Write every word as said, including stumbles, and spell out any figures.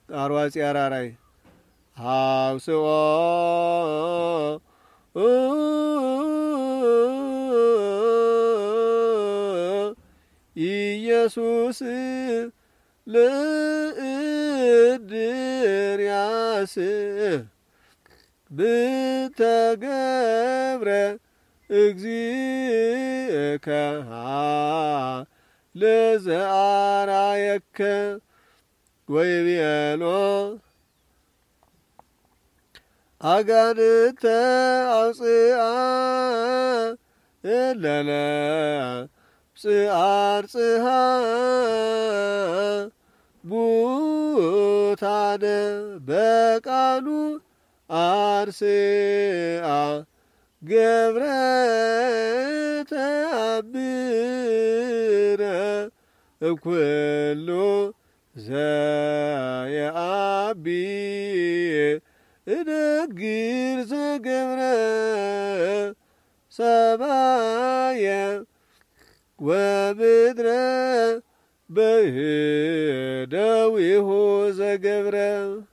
አርዋጺ አራራይ ሀብስኦ ኢየሱስ ለእንድርያስ ብተገብረ እግዚእከ ለዘአርአየከ ወይቤሎ አጋንንተ አውፅአ እለለ ጽአርጽሃ ቡታነ በቃሉ አርስአ ገብረ ተአምረ እኩሉ ዘየአቢ እነግር ዘገብረ ሰማየ ወምድረ በህደዊሁ ዘገብረ